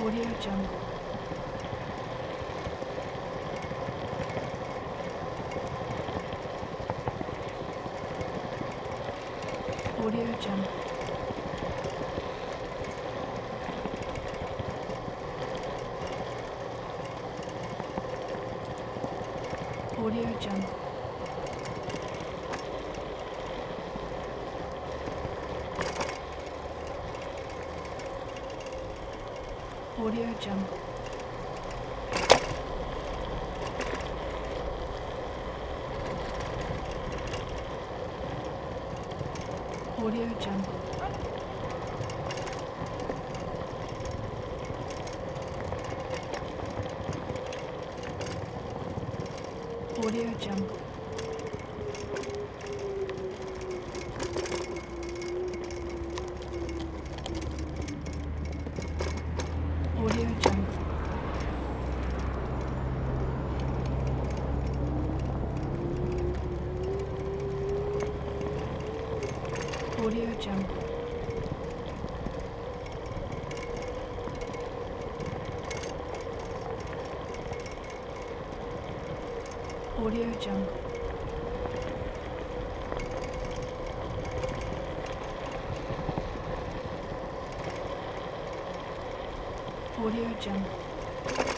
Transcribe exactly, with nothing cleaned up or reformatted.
Audio Jungle. Audio Jungle. Audio Jungle. Audio Jungle. Audio Jungle. Audio Jungle. Audio Jungle. Audio Jungle. Audio Jungle. Audio Jungle.